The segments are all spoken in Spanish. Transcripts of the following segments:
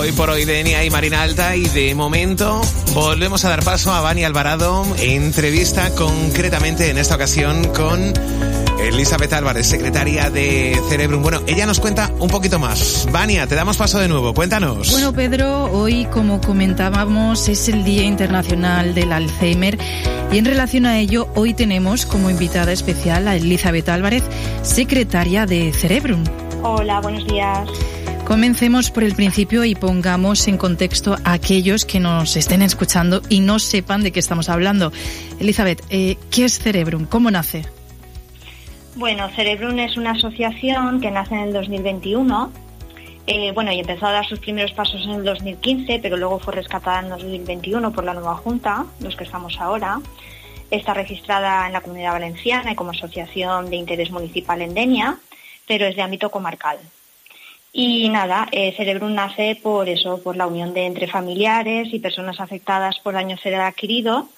Hoy por hoy de Enia y Marina Alta, y de momento volvemos a dar paso a Vania Alvarado, entrevista concretamente en esta ocasión con Elizabeth Álvarez, secretaria de Cerebrum. Bueno, ella nos cuenta un poquito más. Vania, te damos paso de nuevo, cuéntanos. Bueno, Pedro, hoy, como comentábamos, es el Día Internacional del Alzheimer, y en relación a ello, hoy tenemos como invitada especial a Elizabeth Álvarez, secretaria de Cerebrum. Hola, buenos días. Comencemos por el principio y pongamos en contexto a aquellos que nos estén escuchando y no sepan de qué estamos hablando. Elizabeth, ¿qué es Cerebrum? ¿Cómo nace? Bueno, Cerebrum es una asociación que nace en el 2021. Y empezó a dar sus primeros pasos en el 2015, pero luego fue rescatada en 2021 por la nueva Junta, los que estamos ahora. Está registrada en la Comunidad Valenciana y como asociación de interés municipal en Denia, pero es de ámbito comarcal. Y nada, Cerebrum nace por eso, por la unión entre familiares y personas afectadas por daño cerebral adquirido,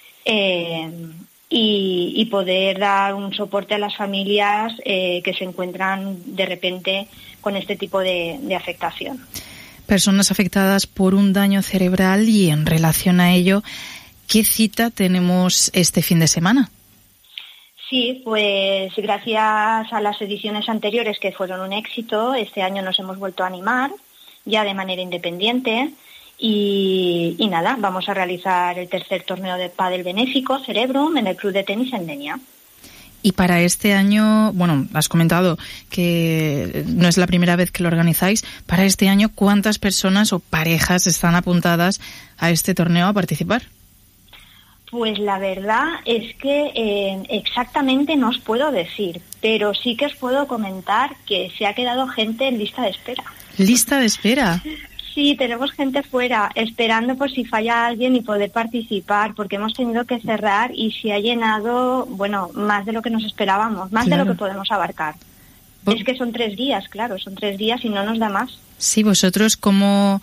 y poder dar un soporte a las familias que se encuentran de repente con este tipo de afectación. Personas afectadas por un daño cerebral, y en relación a ello, ¿qué cita tenemos este fin de semana? Sí, pues gracias a las ediciones anteriores, que fueron un éxito, este año nos hemos vuelto a animar ya de manera independiente y nada, vamos a realizar el tercer torneo de pádel benéfico Cerebrum en el Club de Tenis en Denia. Y para este año, bueno, has comentado que no es la primera vez que lo organizáis. Para este año, ¿cuántas personas o parejas están apuntadas a este torneo a participar? Pues la verdad es que exactamente no os puedo decir, pero sí que os puedo comentar que se ha quedado gente en lista de espera. ¿Lista de espera? Sí, tenemos gente fuera, esperando por si falla alguien y poder participar, porque hemos tenido que cerrar y se ha llenado, más de lo que nos esperábamos, más de lo que podemos abarcar. Es que son 3 días, claro, son 3 días y no nos da más. Sí, vosotros como...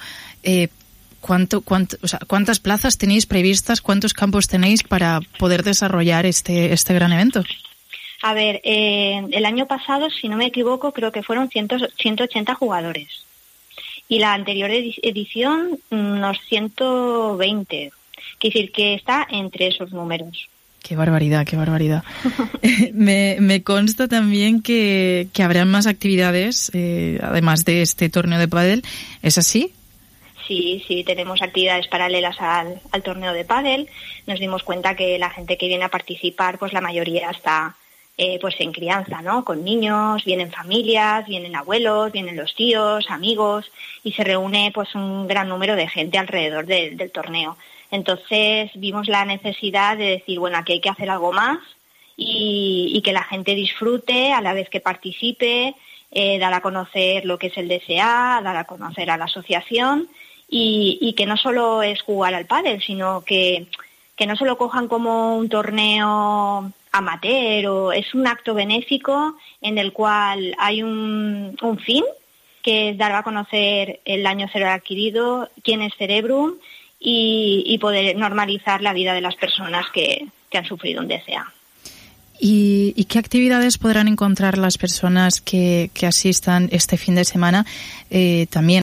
¿Cuántas plazas tenéis previstas? ¿Cuántos campos tenéis para poder desarrollar este gran evento? A ver, el año pasado, si no me equivoco, creo que fueron 180 jugadores. Y la anterior edición, unos 120. Quiere decir que está entre esos números. ¡Qué barbaridad, qué barbaridad! me consta también que habrán más actividades, además de este torneo de pádel. ¿Es así? Sí, tenemos actividades paralelas al torneo de pádel. Nos dimos cuenta que la gente que viene a participar, pues la mayoría está en crianza, ¿no? Con niños, vienen familias, vienen abuelos, vienen los tíos, amigos, y se reúne pues un gran número de gente alrededor del torneo. Entonces vimos la necesidad de decir, aquí hay que hacer algo más y que la gente disfrute a la vez que participe, dar a conocer lo que es el DSA, dar a conocer a la asociación. Y que no solo es jugar al pádel, sino que no se lo cojan como un torneo amateur, es un acto benéfico en el cual hay un fin, que es dar a conocer el daño cerebral adquirido, quién es Cerebrum y poder normalizar la vida de las personas que han sufrido un DSA. ¿Y qué actividades podrán encontrar las personas que asistan este fin de semana también